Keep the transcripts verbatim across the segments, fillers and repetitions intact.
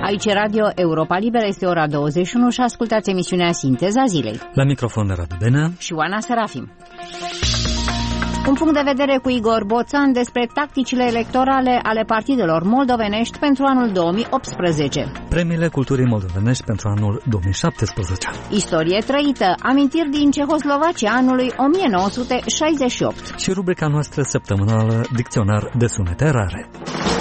Aici Radio Europa Liberă, este ora douăzeci și unu și ascultați emisiunea Sinteza Zilei. La microfon Radu Benea și Oana Serafim. Un punct de vedere cu Igor Boțan despre tacticile electorale ale partidelor moldovenești pentru anul două mii optsprezece. Premiile culturii moldovenești pentru anul două mii șaptesprezece. Istorie trăită, amintiri din Cehoslovacia anului o mie nouă sute șaizeci și opt. Și rubrica noastră săptămânală Dicționar de sunete rare.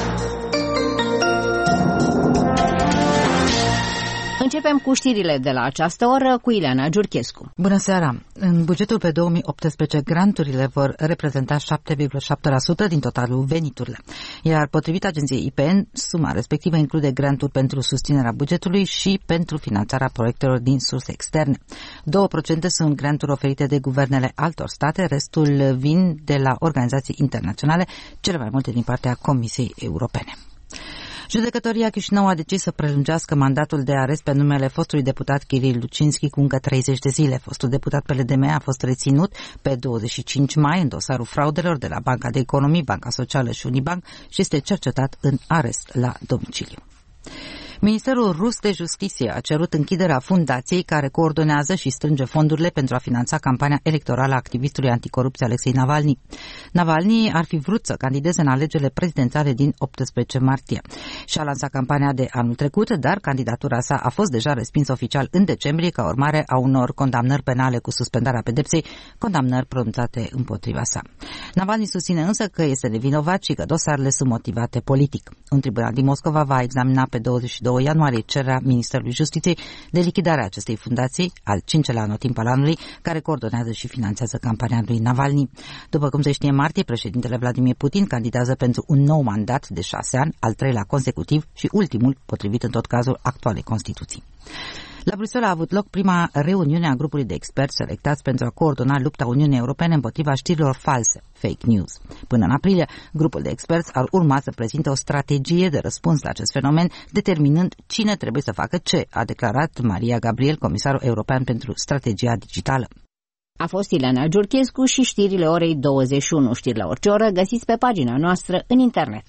Începem cu știrile de la această oră cu Ileana Giurchescu. Bună seara! În bugetul pe două mii optsprezece, granturile vor reprezenta șapte virgulă șapte la sută din totalul veniturilor. Iar potrivit agenției I P N, suma respectivă include granturi pentru susținerea bugetului și pentru finanțarea proiectelor din surse externe. două la sută sunt granturi oferite de guvernele altor state, restul vin de la organizații internaționale, cele mai multe din partea Comisiei Europene. Judecătoria Chișinău a decis să prelungească mandatul de arest pe numele fostului deputat Kiril Lucinski cu încă treizeci de zile. Fostul deputat P L D M a fost reținut pe douăzeci și cinci mai în dosarul fraudelor de la Banca de Economii, Banca Socială și Unibank și este cercetat în arest la domiciliu. Ministerul rus de Justiție a cerut închiderea fundației care coordonează și strânge fondurile pentru a finanța campania electorală a activistului anticorupție Alexei Navalny. Navalny ar fi vrut să candideze în alegerile prezidențiale din optsprezece martie. Și-a lansat campania de anul trecut, dar candidatura sa a fost deja respinsă oficial în decembrie ca urmare a unor condamnări penale cu suspendarea pedepsei, condamnări pronunțate împotriva sa. Navalny susține însă că este nevinovat și că dosarele sunt motivate politic. Un tribunal din Moscova va examina pe douăzeci și doi ianuarie cererea Ministerului Justiției de lichidarea acestei fundații, al cincelea anotimp al anului, care coordonează și finanțează campania lui Navalny. După cum se știe, în martie, președintele Vladimir Putin candidează pentru un nou mandat de șase ani, al treilea consecutiv și ultimul, potrivit în tot cazul actualei Constituții. La Bruxelles a avut loc prima reuniune a grupului de experți selectați pentru a coordona lupta Uniunii Europene împotriva știrilor false, fake news. Până în aprilie, grupul de experți ar urma să prezinte o strategie de răspuns la acest fenomen, determinând cine trebuie să facă ce, a declarat Maria Gabriel, comisarul european pentru strategia digitală. A fost Ileana Giurchescu și știrile orei douăzeci și unu. Știri la orice oră găsiți pe pagina noastră în internet.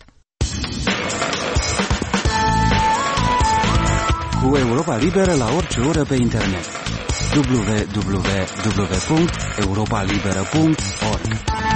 Cu Europa Liberă la orice oră pe internet. w w w punct europa liberă punct org.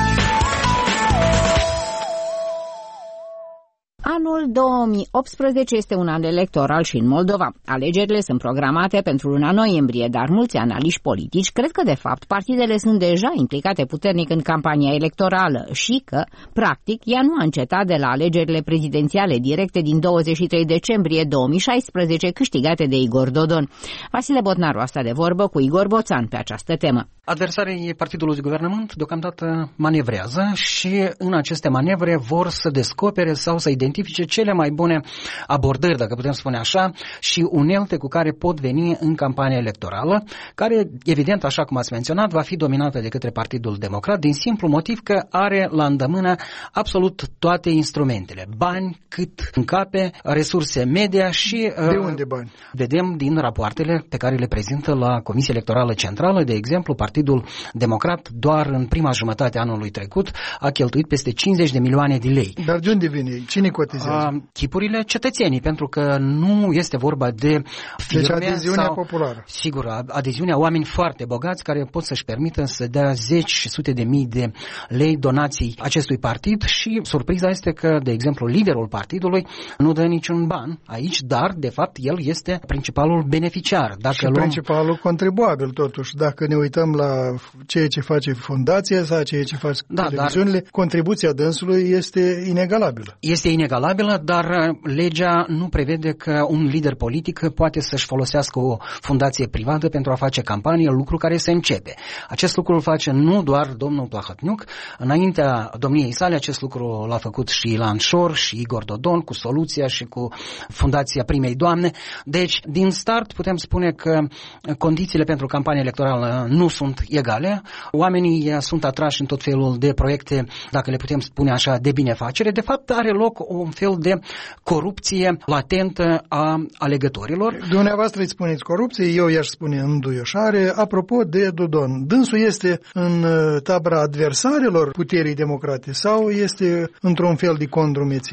Anul două mii optsprezece este un an electoral și în Moldova. Alegerile sunt programate pentru luna noiembrie, dar mulți analiști politici cred că, de fapt, partidele sunt deja implicate puternic în campania electorală și că, practic, ea nu a încetat de la alegerile prezidențiale directe din douăzeci și trei decembrie două mii șaisprezece, câștigate de Igor Dodon. Vasile Botnaru a stat de vorbă cu Igor Boțan pe această temă. Adversarii partidului de guvernământ deocamdată manevrează și în aceste manevre vor să descopere sau să identifice cele mai bune abordări, dacă putem spune așa, și unelte cu care pot veni în campania electorală, care, evident, așa cum ați menționat, va fi dominată de către Partidul Democrat, din simplu motiv că are la îndemână absolut toate instrumentele. Bani, cât încape, resurse media și... De unde bani? Vedem din rapoartele pe care le prezintă la Comisia Electorală Centrală, de exemplu, Partidul Democrat doar în prima jumătate a anului trecut a cheltuit peste cincizeci de milioane de lei. Dar de unde vine? Cine cotizează? Chipurile cetățenii, pentru că nu este vorba de firme. Deci adeziunea sau, populară. Sigur, adeziunea oameni foarte bogați care pot să-și permită să dea zeci și sute de mii de lei donații acestui partid și surpriza este că, de exemplu, liderul partidului nu dă niciun ban aici, dar, de fapt, el este principalul beneficiar. Dacă și luăm... principalul contribuabil, totuși. Dacă ne uităm la ceea ce face fundația sau ceea ce fac da, televiziunile, dar... contribuția dânsului este inegalabilă. Este inegalabilă, dar legea nu prevede că un lider politic poate să-și folosească o fundație privată pentru a face campanie, lucru care se începe. Acest lucru îl face nu doar domnul Plahotniuc, înaintea domniei sale acest lucru l-a făcut și Ilan Șor și Igor Dodon cu Soluția și cu Fundația Primei Doamne. Deci, din start putem spune că condițiile pentru campania electorală nu sunt egale. Oamenii sunt atrași în tot felul de proiecte, dacă le putem spune așa, de binefacere. De fapt, are loc un fel de corupție latentă a alegătorilor. Dumneavoastră îi spuneți corupție, eu i-aș spune înduioșare. Apropo de Dodon, dânsul este în tabăra adversarilor puterii democrate sau este într-un fel de condrumeție?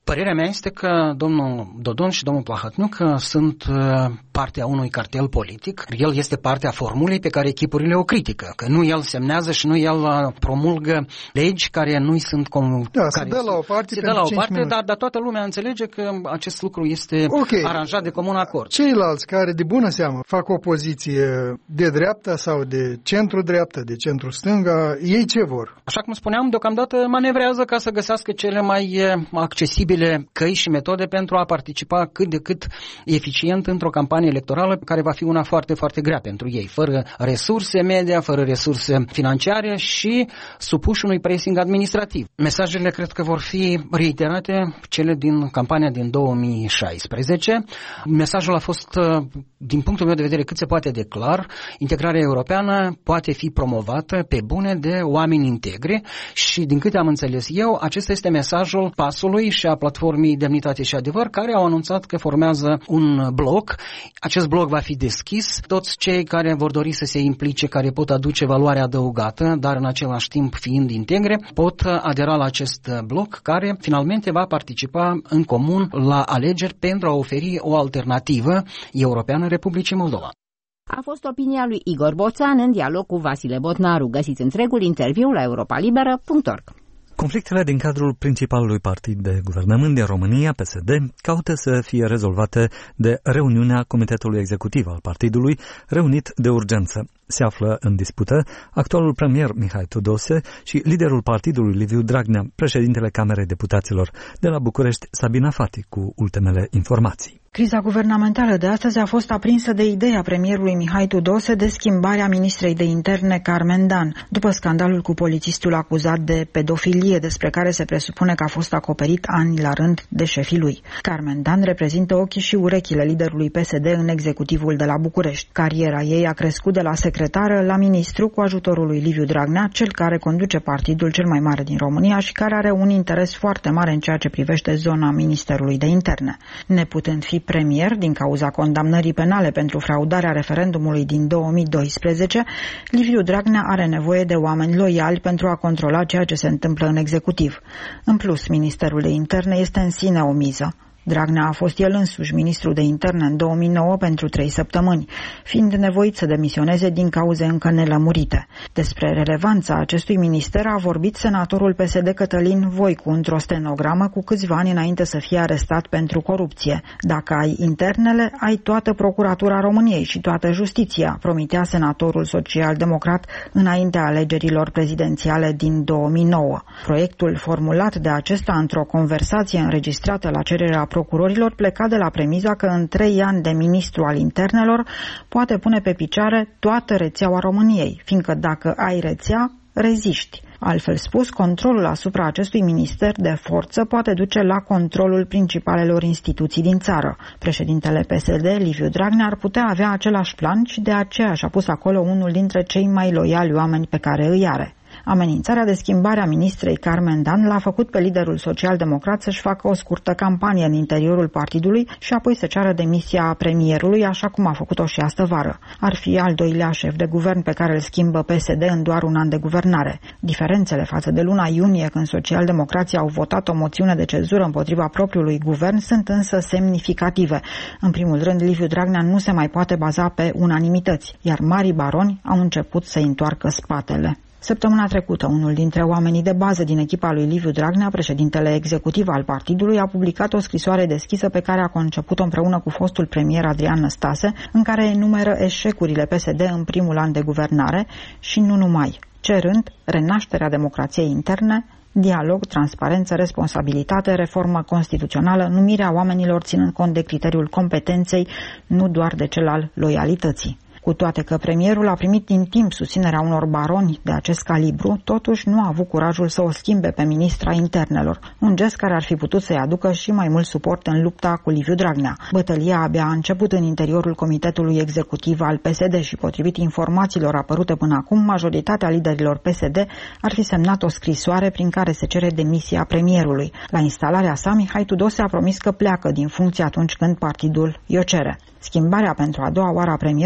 Părerea mea este că domnul Dodon și domnul Plahotniuc sunt partea unui cartel politic. El este partea formulei pe care echipurile o critică, că nu el semnează și nu el promulgă legi care nu sunt com- da, care se dă la o parte, se dă la o parte dar, dar toată lumea înțelege că acest lucru este okay. aranjat de comun acord. Ceilalți care de bună seamă fac o poziție de dreapta sau de centru-dreapta, de centru-stânga, ei ce vor? Așa cum spuneam, deocamdată manevrează ca să găsească cele mai accesibile căi și metode pentru a participa cât de cât eficient într-o campanie electorală care va fi una foarte, foarte grea pentru ei, fără resurse media, fără resurse financiare și supuși unui pressing administrativ. Mesajele cred că vor fi reiterate, cele din campania din două mii șaisprezece. Mesajul a fost, din punctul meu de vedere, cât se poate de clar. Integrarea europeană poate fi promovată pe bune de oameni integri și, din câte am înțeles eu, acesta este mesajul PAS-ului și a platformei Demnitate și Adevăr, care au anunțat că formează un bloc. Acest bloc va fi deschis. Toți cei care vor dori să se implice, care pot aduce valoare adăugată, dar în același timp fiind integre, pot adera la acest bloc care finalmente va participa în comun la alegeri pentru a oferi o alternativă europeană Republicii Moldova. A fost opinia lui Igor Boțan în dialog cu Vasile Botnaru. Găsiți întregul interviu la europa liberă punct org. Conflictele din cadrul principalului partid de guvernământ din România, P S D, caută să fie rezolvate de reuniunea Comitetului Executiv al partidului, reunit de urgență. Se află în dispută actualul premier Mihai Tudose și liderul partidului Liviu Dragnea, președintele Camerei Deputaților. De la București, Sabina Fati cu ultimele informații. Criza guvernamentală de astăzi a fost aprinsă de ideea premierului Mihai Tudose de schimbarea ministrei de interne Carmen Dan, după scandalul cu polițistul acuzat de pedofilie, despre care se presupune că a fost acoperit ani la rând de șefii lui. Carmen Dan reprezintă ochii și urechile liderului P S D în executivul de la București. Cariera ei a crescut de la secretară la ministru cu ajutorul lui Liviu Dragnea, cel care conduce partidul cel mai mare din România și care are un interes foarte mare în ceea ce privește zona Ministerului de Interne. Neputând fi premier din cauza condamnării penale pentru fraudarea referendumului din două mii doisprezece, Liviu Dragnea are nevoie de oameni loiali pentru a controla ceea ce se întâmplă în executiv. În plus, Ministerul de Interne este în sine o miză. Dragnea a fost el însuși ministru de interne în două mii nouă pentru trei săptămâni, fiind nevoit să demisioneze din cauze încă nelămurite. Despre relevanța acestui minister a vorbit senatorul P S D Cătălin Voicu într-o stenogramă cu câțiva ani înainte să fie arestat pentru corupție. Dacă ai internele, ai toată procuratura României și toată justiția, promitea senatorul social-democrat înaintea alegerilor prezidențiale din două mii nouă. Proiectul formulat de acesta într-o conversație înregistrată la cererea procurorilor pleca de la premiza că în trei ani de ministru al internelor poate pune pe picioare toată rețeaua României, fiindcă dacă ai rețea, reziști. Altfel spus, controlul asupra acestui minister de forță poate duce la controlul principalelor instituții din țară. Președintele P S D, Liviu Dragnea, ar putea avea același plan și de aceea și-a pus acolo unul dintre cei mai loiali oameni pe care îi are. Amenințarea de schimbare a ministrei Carmen Dan l-a făcut pe liderul social-democrat să-și facă o scurtă campanie în interiorul partidului și apoi să ceară demisia premierului, așa cum a făcut-o și astăvară. Ar fi al doilea șef de guvern pe care îl schimbă P S D în doar un an de guvernare. Diferențele față de luna iunie, când social-democrații au votat o moțiune de cenzură împotriva propriului guvern, sunt însă semnificative. În primul rând, Liviu Dragnea nu se mai poate baza pe unanimități, iar marii baroni au început să-i întoarcă spatele. Săptămâna trecută, unul dintre oamenii de bază din echipa lui Liviu Dragnea, președintele executiv al partidului, a publicat o scrisoare deschisă pe care a conceput-o împreună cu fostul premier Adrian Năstase, în care enumeră eșecurile P S D în primul an de guvernare și nu numai, cerând renașterea democrației interne, dialog, transparență, responsabilitate, reformă constituțională, numirea oamenilor ținând cont de criteriul competenței, nu doar de cel al loialității. Cu toate că premierul a primit din timp susținerea unor baroni de acest calibru, totuși nu a avut curajul să o schimbe pe ministra internelor, un gest care ar fi putut să-i aducă și mai mult suport în lupta cu Liviu Dragnea. Bătălia abia a început în interiorul Comitetului Executiv al P S D și, potrivit informațiilor apărute până acum, majoritatea liderilor P S D ar fi semnat o scrisoare prin care se cere demisia premierului. La instalarea sa, Mihai Tudose a promis că pleacă din funcție atunci când partidul i-o cere. Schimbarea pentru a doua oară a premierului vine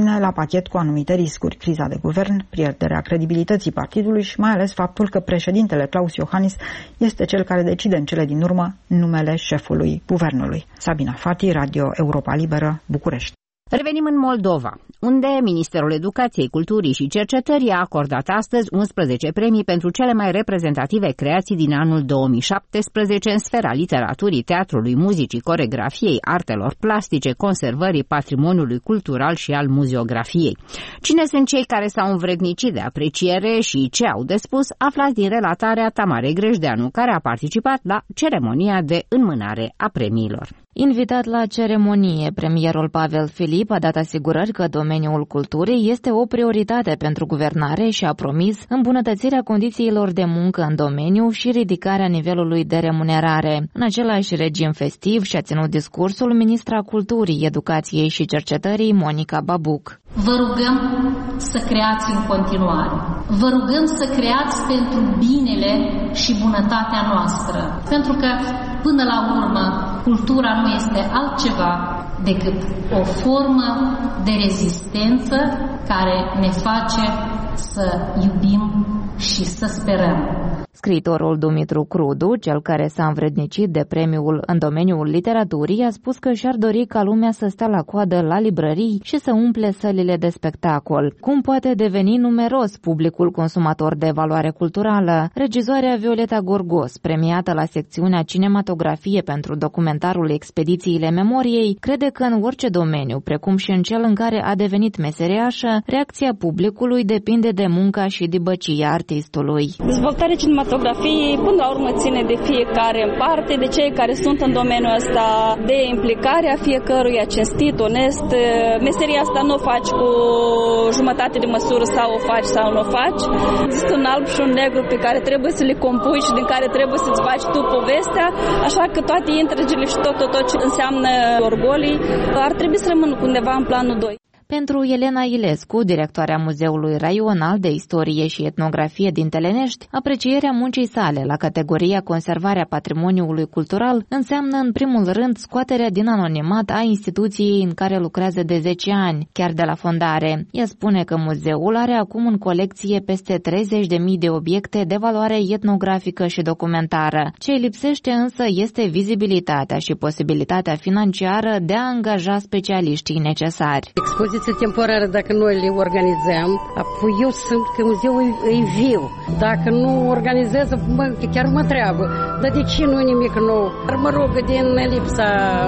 vine la pachet cu anumite riscuri, criza de guvern, pierderea credibilității partidului și mai ales faptul că președintele Klaus Iohannis este cel care decide în cele din urmă numele șefului guvernului. Sabina Fati, Radio Europa Liberă, București. Revenim în Moldova, unde Ministerul Educației, Culturii și Cercetării a acordat astăzi unsprezece premii pentru cele mai reprezentative creații din anul două mii șaptesprezece în sfera literaturii, teatrului, muzicii, coregrafiei, artelor plastice, conservării patrimoniului cultural și al muziografiei. Cine sunt cei care s-au învrednicit de apreciere și ce au de spus, aflați din relatarea Tamarei Grejdeanu, care a participat la ceremonia de înmânare a premiilor. Invitat la ceremonie, premierul Pavel Filip a dat asigurări că domeniul culturii este o prioritate pentru guvernare și a promis îmbunătățirea condițiilor de muncă în domeniu și ridicarea nivelului de remunerare. În același regim festiv și-a ținut discursul ministra Culturii, Educației și Cercetării, Monica Babuc. Vă rugăm să creați în continuare. Vă rugăm să creați pentru binele și bunătatea noastră. Pentru că, până la urmă, cultura nu este altceva decât o formă de rezistență care ne face să iubim și să sperăm. Scriitorul Dumitru Crudu, cel care s-a învrednicit de premiul în domeniul literaturii, a spus că și-ar dori ca lumea să stea la coadă la librării și să umple sălile de spectacol. Cum poate deveni numeros publicul consumator de valoare culturală? Regizoarea Violeta Gorgos, premiată la secțiunea cinematografie pentru documentarul Expedițiile Memoriei, crede că în orice domeniu, precum și în cel în care a devenit meseriașă, reacția publicului depinde de munca și dibăcia artistului. Dezvoltarea cinematografiei, până la urmă, ține de fiecare în parte, de cei care sunt în domeniul ăsta, de implicarea fiecăruia cinstit, onest. Meseria asta nu o faci cu jumătate de măsură sau o faci sau nu o faci. Există un alb și un negru pe care trebuie să le compui și din care trebuie să-ți faci tu povestea, așa că toate intrigile și tot, tot, tot ce înseamnă orgolii ar trebui să rămână undeva în planul doi. Pentru Elena Ilescu, directoarea Muzeului Raional de Istorie și Etnografie din Telenești, aprecierea muncii sale la categoria conservarea patrimoniului cultural înseamnă în primul rând scoaterea din anonimat a instituției în care lucrează de zece ani, chiar de la fondare. Ea spune că muzeul are acum în colecție peste treizeci de mii de obiecte de valoare etnografică și documentară. Ce îi lipsește însă este vizibilitatea și posibilitatea financiară de a angaja specialiștii necesari. Expoziție temporară, dacă noi le organizăm, apoi eu simt că muzeul e viu. Dacă nu organizează, mă, chiar mă treabă. Dar de ce nu nimic nou? Dar mă rog, din lipsa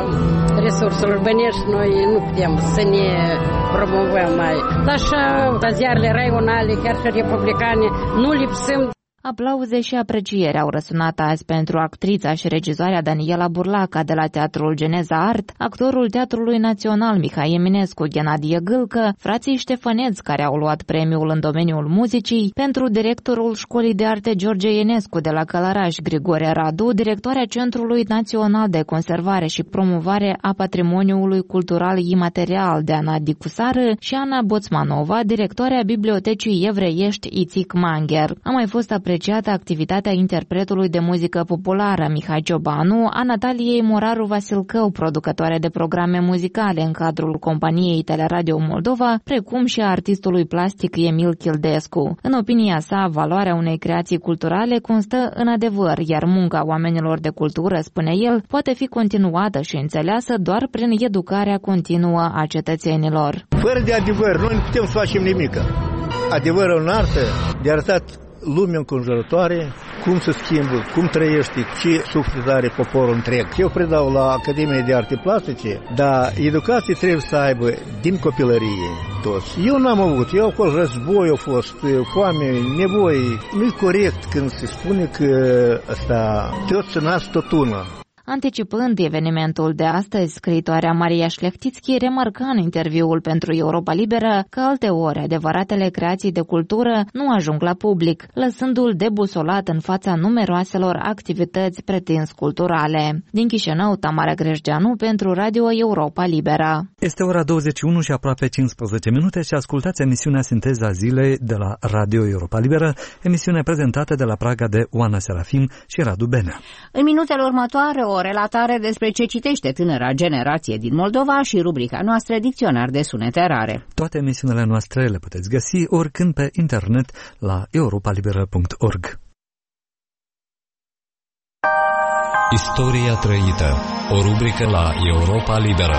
resurselor bănești, noi nu putem să ne promovăm mai. Dar așa, la ziarele raionale, chiar și republicane, nu lipsim. Aplauze și apreciere au răsunat azi pentru actrița și regizoarea Daniela Burlaca de la Teatrul Geneza Art, actorul Teatrului Național Mihai Eminescu, Ghenadie Gâlcă, frații Ștefăneț, care au luat premiul în domeniul muzicii, pentru directorul Școlii de Arte George Ienescu de la Călăraș, Grigore Radu, directoarea Centrului Național de Conservare și Promovare a Patrimoniului Cultural Imaterial de Ana Dicusară și Ana Boțmanova, directoarea Bibliotecii Evreiești Ițic Manger. A mai fost apreciată activitatea interpretului de muzică populară Mihai Ciobanu, a Nataliei Moraru Vasilcău, producătoare de programe muzicale în cadrul companiei Teleradio Moldova, precum și a artistului plastic Emil Childescu. În opinia sa, valoarea unei creații culturale constă în adevăr, iar munca oamenilor de cultură, spune el, poate fi continuată și înțeleasă doar prin educarea continuă a cetățenilor. Fără de adevăr, noi nu putem să facem nimic. Adevărul în artă de arătat lumea înconjurătoare, cum se schimbă, cum trăiește, ce suflet are poporul întreg. Eu predau la Academia de Arte Plastice, dar educație trebuie să aibă din copilărie toți. Eu n-am avut, eu a fost război, a fost foame, nevoi. Nu-i corect când se spune că ăsta tot se nasc tot una. Anticipând evenimentul de astăzi, scriitoarea Maria Șlechtițchi remarca în interviul pentru Europa Liberă că alteori adevăratele creații de cultură nu ajung la public, lăsându-l debusolat în fața numeroaselor activități pretins culturale. Din Chișinău, Tamara Grejdeanu pentru Radio Europa Liberă. Este ora douăzeci și unu și aproape cincisprezece minute și ascultați emisiunea Sinteza Zilei de la Radio Europa Liberă, emisiune prezentată de la Praga de Oana Serafim și Radu Benea. În minutele următoare, o o relatare despre ce citește tânăra generație din Moldova și rubrica noastră Dicționar de sunete rare. Toate emisiunile noastre le puteți găsi oricând pe internet la europa liberă punct org. Istoria trăită, o rubrică la Europa Liberă.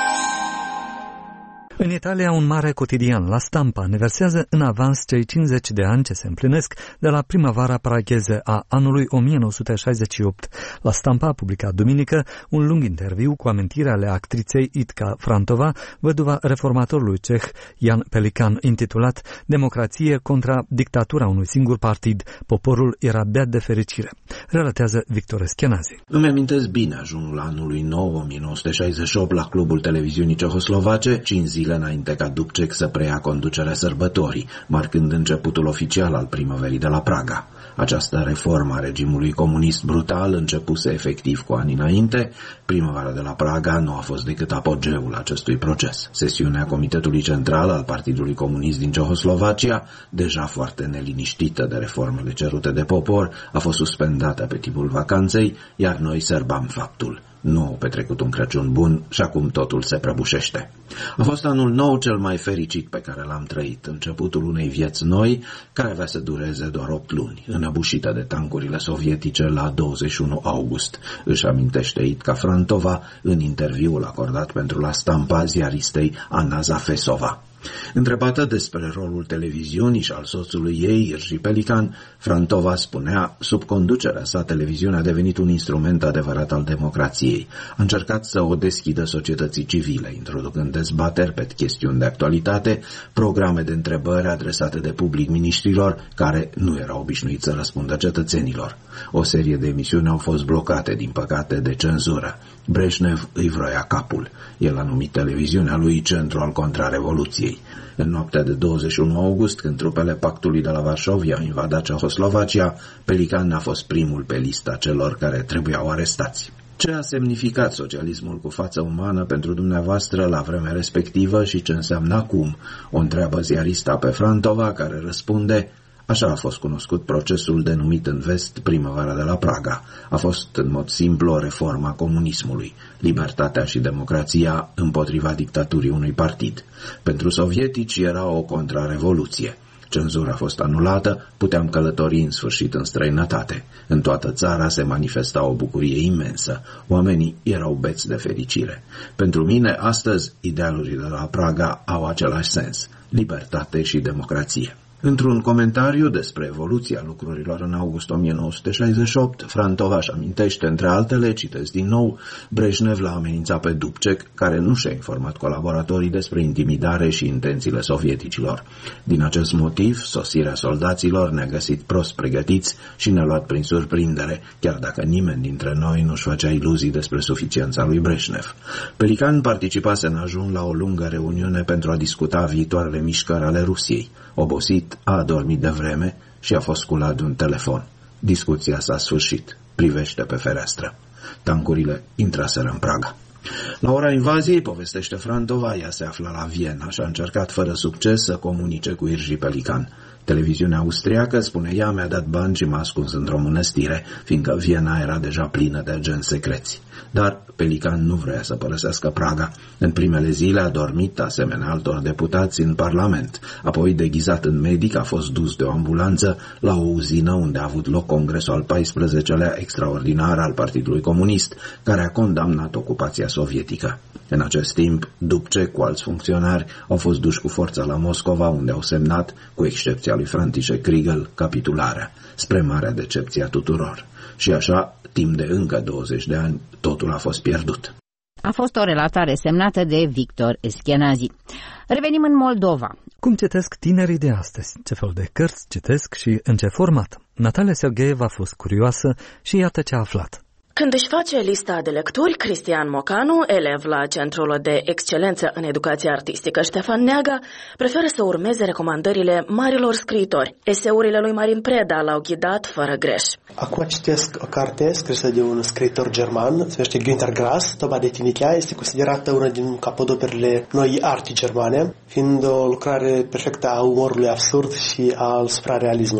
În Italia, un mare cotidian, La Stampa, aniversează în avans cei cincizeci de ani ce se împlinesc de la primăvara pragheză a anului o mie nouă sute șaizeci și opt. La Stampa a publicat duminică un lung interviu cu amintiri ale actriței Itka Frantova, văduva reformatorului ceh Jan Pelikan, intitulat Democrație contra dictatura unui singur partid. Poporul era beat de fericire. Relatează Victor Eschenazi. Îmi amintesc bine ajungul anului nou, o mie nouă sute șaizeci și opt, la clubul televiziunii cehoslovace, cinci zile înainte ca Dubček să preia conducerea sărbătorii, marcând începutul oficial al primăverii de la Praga. Această reformă a regimului comunist brutal începuse efectiv cu ani înainte. Primăvara de la Praga nu a fost decât apogeul acestui proces. Sesiunea Comitetului Central al Partidului Comunist din Cehoslovacia, deja foarte neliniștită de reformele cerute de popor, a fost suspendată pe timpul vacanței, iar noi sărbam faptul. Nu au petrecut un Crăciun bun și acum totul se prăbușește. A fost anul nou cel mai fericit pe care l-am trăit, începutul unei vieți noi care avea să dureze doar opt luni, înăbușită de tancurile sovietice la douăzeci și unu august, își amintește Itka Frantova în interviul acordat pentru La Stampa ziaristei Anna Zafesova. Întrebată despre rolul televiziunii și al soțului ei, Irji Pelikan, Frantova spunea: sub conducerea sa, televiziunea a devenit un instrument adevărat al democrației. A încercat să o deschidă societății civile, introducând dezbateri pe chestiuni de actualitate, programe de întrebări adresate de public miniștrilor, care nu erau obișnuiți să răspundă cetățenilor. O serie de emisiuni au fost blocate, din păcate, de cenzură. Breșnev îi vroia capul. El a numit televiziunea lui centru al contrarevoluției. În noaptea de douăzeci și unu august, când trupele pactului de la Varșovia au invadat Cehoslovacia, Pelikan a fost primul pe lista celor care trebuiau arestați. Ce a semnificat socialismul cu față umană pentru dumneavoastră la vremea respectivă și ce înseamnă acum? O întreabă ziarista pe Frantova, care răspunde: așa a fost cunoscut procesul denumit în vest Primăvara de la Praga. A fost în mod simplu o reformă a comunismului, libertatea și democrația împotriva dictaturii unui partid. Pentru sovietici era o contrarevoluție. Cenzura a fost anulată, puteam călători în sfârșit în străinătate. În toată țara se manifesta o bucurie imensă. Oamenii erau beți de fericire. Pentru mine, astăzi, idealurile de la Praga au același sens: libertate și democrație. Într-un comentariu despre evoluția lucrurilor în august o mie nouă sute șaizeci și opt, Frantova își amintește, între altele, citesc din nou, Breșnev l-a amenințat pe Dubček, care nu și-a informat colaboratorii despre intimidare și intențiile sovieticilor. Din acest motiv, sosirea soldaților ne-a găsit prost pregătiți și ne-a luat prin surprindere, chiar dacă nimeni dintre noi nu-și făcea iluzii despre suficiența lui Breșnev. Pelikan participase în ajun la o lungă reuniune pentru a discuta viitoarele mișcări ale Rusiei. Obosit, a adormit de vreme și a fost sculat de un telefon. Discuția s-a sfârșit. Privește pe fereastră. Tancurile intraseră în Praga. La ora invaziei, povestește Frantova, ea se afla la Viena și a încercat fără succes să comunice cu Irji Pelikan. Televiziunea austriacă, spune ea, mi-a dat bani și m-a ascuns într-o mănăstire, fiindcă Viena era deja plină de agenți secreți. Dar Pelikan nu vrea să părăsească Praga. În primele zile a dormit, asemenea altor deputați, în Parlament. Apoi, deghizat în medic, a fost dus de o ambulanță la o uzină unde a avut loc congresul al paisprezecelea extraordinar al Partidului Comunist, care a condamnat ocupația sovietică. În acest timp, Dubček cu alți funcționari au fost duși cu forța la Moscova, unde au semnat, cu excepția lui František Krigl, capitularea, spre marea decepție a tuturor. Și așa, timp de încă douăzeci de ani, totul a fost pierdut. A fost o relatare semnată de Victor Eschenazi. Revenim în Moldova. Cum citesc tinerii de astăzi? Ce fel de cărți citesc și în ce format? Natalia Sergeeva a fost curioasă și iată ce a aflat. Când își face lista de lecturi, Cristian Mocanu, elev la Centrul de Excelență în Educație Artistică Ștefan Neaga, preferă să urmeze recomandările marilor scriitori. Eseurile lui Marin Preda l-au ghidat fără greș. Acum citesc o carte scrisă de un scriitor german, se numește Günter Grass, Toba de Tinichea, este considerată una din capodoperele noii arti germane, fiind o lucrare perfectă a umorului absurd și al suprarealismului.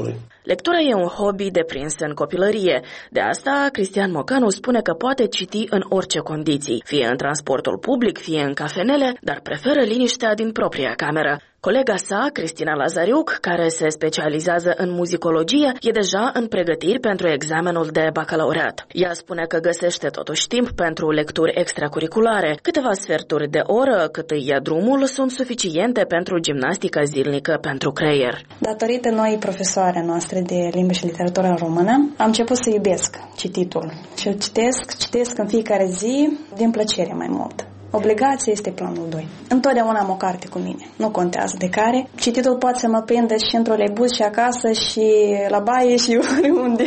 Lectura e un hobby deprins în copilărie. De asta, Cristian Mocanu spune că poate citi în orice condiții, fie în transportul public, fie în cafenele, dar preferă liniștea din propria cameră. Colega sa, Cristina Lazariuc, care se specializează în muzicologie, e deja în pregătiri pentru examenul de bacalaureat. Ea spune că găsește totuși timp pentru lecturi extracurriculare. Câteva sferturi de oră cât îi ia drumul sunt suficiente pentru gimnastica zilnică pentru creier. Datorită noi profesoare noastre de limbă și literatură română, am început să iubesc cititul. Și eu citesc, citesc în fiecare zi din plăcere mai mult. Obligația este planul doi. Întotdeauna am o carte cu mine, nu contează de care. Cititul poate să mă prindă și într-o leibuz și acasă și la baie și oriunde.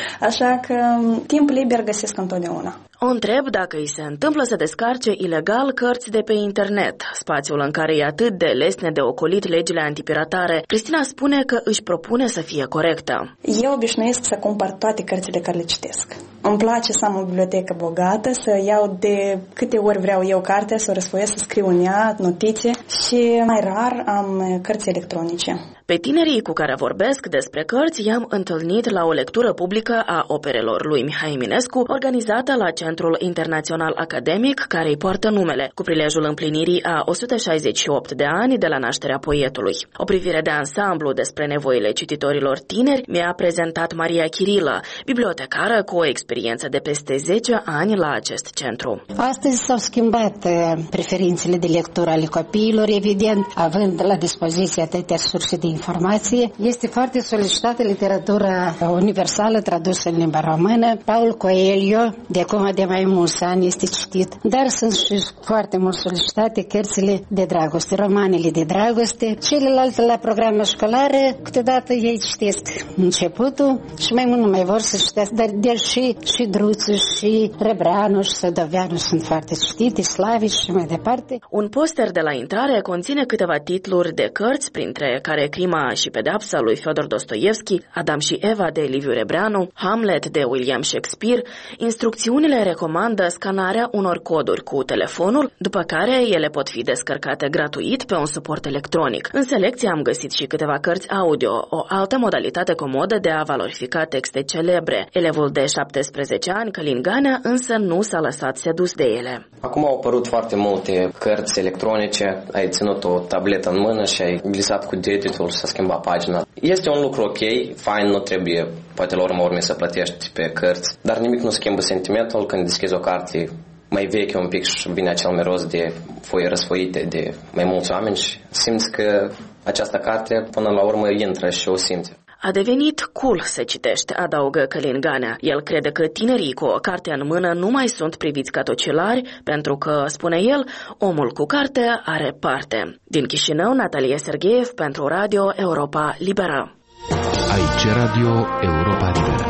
Așa că timp liber găsesc întotdeauna. O întreb dacă îi se întâmplă să descarce ilegal cărți de pe internet, spațiul în care e atât de lesne de ocolit legile antipiratare. Cristina spune că își propune să fie corectă. Eu obișnuiesc să cumpăr toate cărțile care le citesc. Îmi place să am o bibliotecă bogată, să iau de câte ori vreau eu cartea, să o răsfoiesc, să scriu în ea notițe și mai rar am cărți electronice. Pe tinerii cu care vorbesc despre cărți i-am întâlnit la o lectură publică a operelor lui Mihai Eminescu, organizată la Centrul Internațional Academic, care îi poartă numele, cu prilejul împlinirii a o sută șaizeci și opt de ani de la nașterea poetului. O privire de ansamblu despre nevoile cititorilor tineri mi-a prezentat Maria Chirilă, bibliotecară cu o experiență de peste zece ani la acest centru. Astăzi s-au schimbat preferințele de lectură ale copiilor, evident, având la dispoziție atâtea surse de informație. Este foarte solicitată literatura universală tradusă în limba română. Paul Coelho, de acum de mai mulți ani, este citit, dar sunt și foarte mult solicitate cărțile de dragoste, romanele de dragoste. Celelalte la programa școlară, câteodată ei citesc începutul și mai mult nu mai vor să citească, dar deși și Druțu și Rebreanu și Sădoveanu sunt foarte citite, Slavici și mai departe. Un poster de la intrare conține câteva titluri de cărți, printre care Crima și pedeapsa lui Fyodor Dostoevski, Adam și Eva de Liviu Rebreanu, Hamlet de William Shakespeare. Instrucțiunile recomandă scanarea unor coduri cu telefonul, după care ele pot fi descărcate gratuit pe un suport electronic. În selecție am găsit și câteva cărți audio, o altă modalitate comodă de a valorifica texte celebre. Elevul de șaptesprezece ani, Călin Ganea, însă nu s-a lăsat sedus de ele. Acum au apărut foarte multe cărți electronice, ai ținut o tabletă în mână și ai glisat cu degetul și s-a schimbat pagina. Este un lucru ok, fain, nu trebuie poate la urmă urmei să plătești pe cărți, dar nimic nu schimbă sentimentul când deschizi o carte mai veche un pic și vine acel miros de foi răsfoite de mai mulți oameni și simți că această carte până la urmă intră și o simți. A devenit cool să citești, adaugă Călin Ganea. El crede că tinerii cu o carte în mână nu mai sunt priviți ca tocilari, pentru că, spune el, omul cu carte are parte. Din Chișinău, Natalia Sergeev pentru Radio Europa Liberă. Aici Radio Europa Liberă.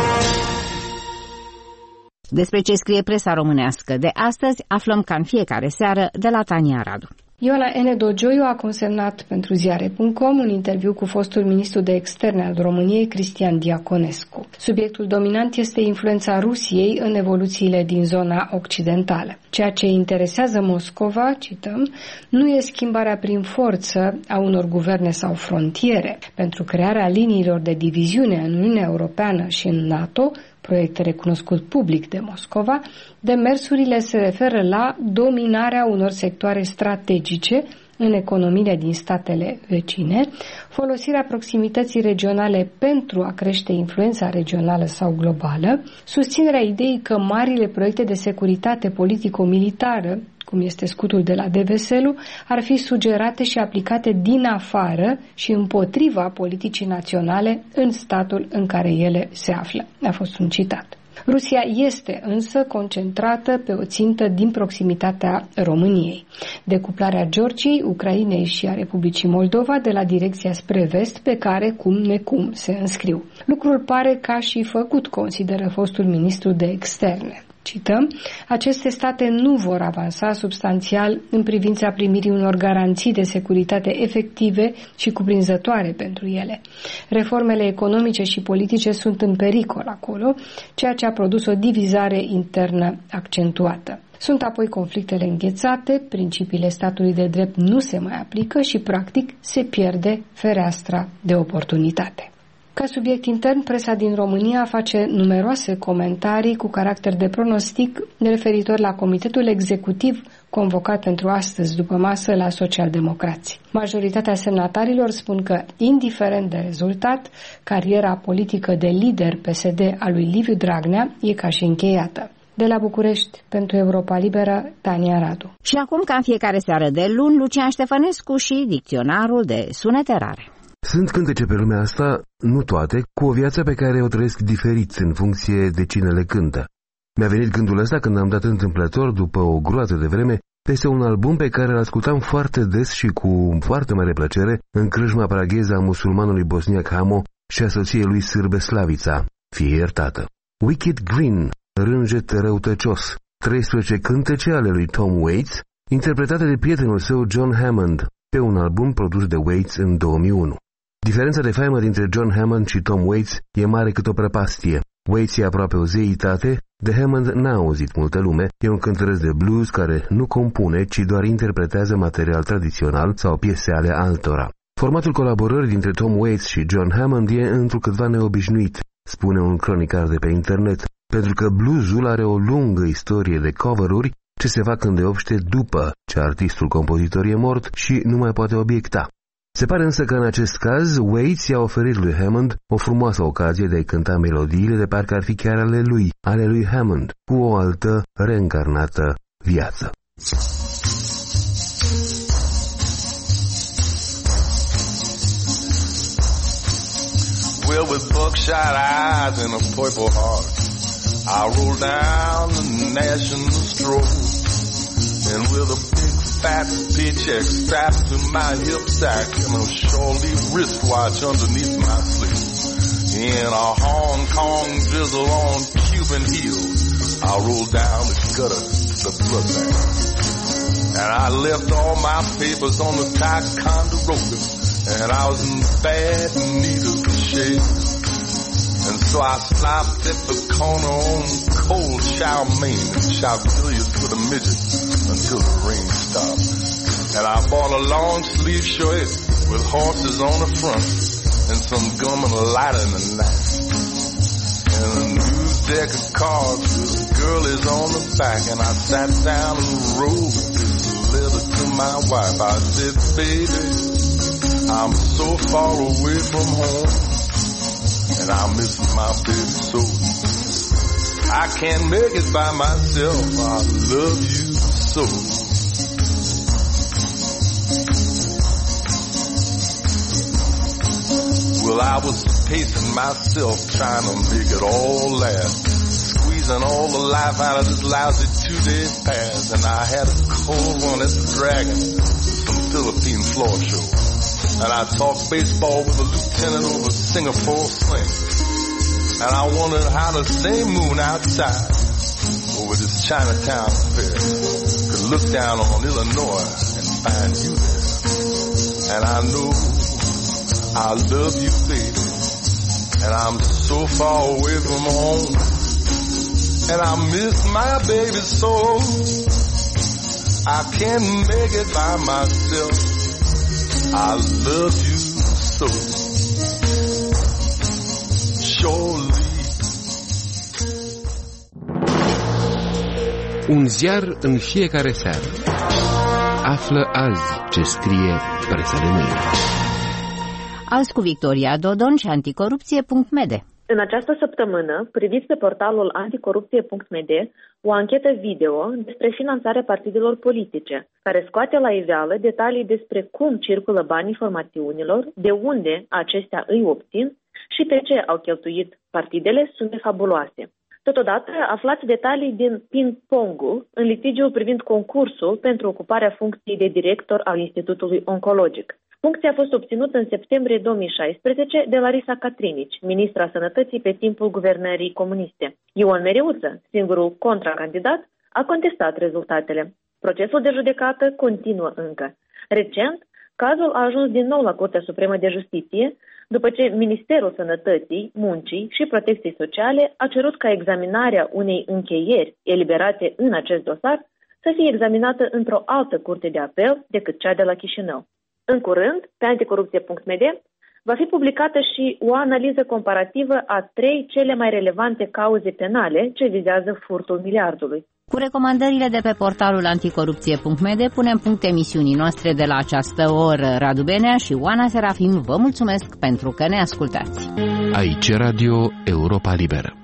Despre ce scrie presa românească de astăzi aflăm ca în fiecare seară de la Tania Radu. Iola N. Dogioiu a consemnat pentru ziare punct com un interviu cu fostul ministru de externe al României, Cristian Diaconescu. Subiectul dominant este influența Rusiei în evoluțiile din zona occidentală. Ceea ce interesează Moscova, cităm, nu e schimbarea prin forță a unor guverne sau frontiere. Pentru crearea liniilor de diviziune în Uniunea Europeană și în NATO, proiect recunoscut public de Moscova, demersurile se referă la dominarea unor sectoare strategice în economiile din statele vecine, folosirea proximității regionale pentru a crește influența regională sau globală, susținerea ideii că marile proiecte de securitate politico-militară, cum este scutul de la Deveselu, ar fi sugerate și aplicate din afară și împotriva politicii naționale în statul în care ele se află. A fost un citat. Rusia este însă concentrată pe o țintă din proximitatea României. Decuplarea Georgiei, Ucrainei și a Republicii Moldova de la direcția spre vest, pe care cum necum se înscriu. Lucrul pare ca și făcut, consideră fostul ministru de externe. Cităm, aceste state nu vor avansa substanțial în privința primirii unor garanții de securitate efective și cuprinzătoare pentru ele. Reformele economice și politice sunt în pericol acolo, ceea ce a produs o divizare internă accentuată. Sunt apoi conflictele înghețate, principiile statului de drept nu se mai aplică și, practic, se pierde fereastra de oportunitate. Ca subiect intern, presa din România face numeroase comentarii cu caracter de pronostic referitor la comitetul executiv convocat pentru astăzi după masă la socialdemocrați. Majoritatea semnatarilor spun că, indiferent de rezultat, cariera politică de lider P S D a lui Liviu Dragnea e ca și încheiată. De la București, pentru Europa Liberă, Tania Radu. Și acum, ca în fiecare seară de luni, Lucian Ștefănescu și dicționarul de sunete rare. Sunt cântece pe lumea asta, nu toate, cu o viață pe care o trăiesc diferit în funcție de cine le cântă. Mi-a venit gândul ăsta când am dat întâmplător, după o groază de vreme, peste un album pe care îl ascultam foarte des și cu foarte mare plăcere în crâșma pragheză a musulmanului bosniac Hamo și a soției lui sârbe Slavița, fie iertată. Wicked Green, rânjet răutăcios, treisprezece cântece ale lui Tom Waits, interpretate de prietenul său John Hammond, pe un album produs de Waits în două mii unu. Diferența de faimă dintre John Hammond și Tom Waits e mare cât o prăpastie. Waits e aproape o zeitate, de Hammond n-a auzit multă lume, e un cântăresc de blues care nu compune, ci doar interpretează material tradițional sau piese ale altora. Formatul colaborării dintre Tom Waits și John Hammond e întrucâtva neobișnuit, spune un cronicar de pe internet, pentru că bluesul are o lungă istorie de cover-uri ce se fac îndeopște după ce artistul compozitor e mort și nu mai poate obiecta. Se pare însă că în acest caz Waits i-a oferit lui Hammond o frumoasă ocazie de a-i cânta melodiile de parcă ar fi chiar ale lui, ale lui Hammond, cu o altă reîncarnată viață. Well, with buckshot eyes and a purple heart, I roll down the National Stroll, and with a big fat paycheck strapped to my hip sack and a shorty wristwatch underneath my sleeve, in a Hong Kong drizzle on Cuban heels, I roll down the gutter to the bloodbank, and I left all my papers on the Ticonderoga, and I was in bad need of the shade. And so I stopped at the corner on Cold Chow Mein and shot billiards with a midget until the rain stopped. And I bought a long sleeve shirt with horses on the front and some gum and a lighter in the night. And a new deck of cards with girlies on the back. And I sat down and wrote this letter to my wife. I said, baby, I'm so far away from home, and I miss my baby so. I can't make it by myself. I love you so. Well, I was pacing myself, trying to make it all last, squeezing all the life out of this lousy two-day pass, and I had a cold one at the Dragon, some Philippine floor show. And I talked baseball with a lieutenant over Singapore sling. And I wondered how the same moon outside over this Chinatown fair could look down on Illinois and find you there. And I know I love you, baby. And I'm so far away from home. And I miss my baby so. I can't make it by myself. I love you so. Surely. Un ziar în fiecare seară. Află azi ce scrie presa de mâine. Azi cu Victoria Dodon și anticorupție punct m d. În această săptămână, priviți pe portalul anticorupție punct m d o anchetă video despre finanțarea partidelor politice, care scoate la iveală detalii despre cum circulă banii formațiunilor, de unde acestea îi obțin și pe ce au cheltuit partidele sume fabuloase. Totodată, aflați detalii din ping-pongul în litigiul privind concursul pentru ocuparea funcției de director al Institutului Oncologic. Funcția a fost obținută în septembrie două mii șaisprezece de Larisa Catrinici, ministra Sănătății pe timpul guvernării comuniste. Ion Mereuță, singurul contracandidat, a contestat rezultatele. Procesul de judecată continuă încă. Recent, cazul a ajuns din nou la Curtea Supremă de Justiție, după ce Ministerul Sănătății, Muncii și Protecției Sociale a cerut ca examinarea unei încheieri eliberate în acest dosar să fie examinată într-o altă curte de apel decât cea de la Chișinău. În curând, pe anticorupție punct m d, Va fi publicată și o analiză comparativă a trei cele mai relevante cauze penale ce vizează furtul miliardului. Cu recomandările de pe portalul anticorupție punct m d punem punct emisiunii noastre de la această oră. Radu Benea și Oana Serafim vă mulțumesc pentru că ne ascultați. Aici Radio Europa Liberă.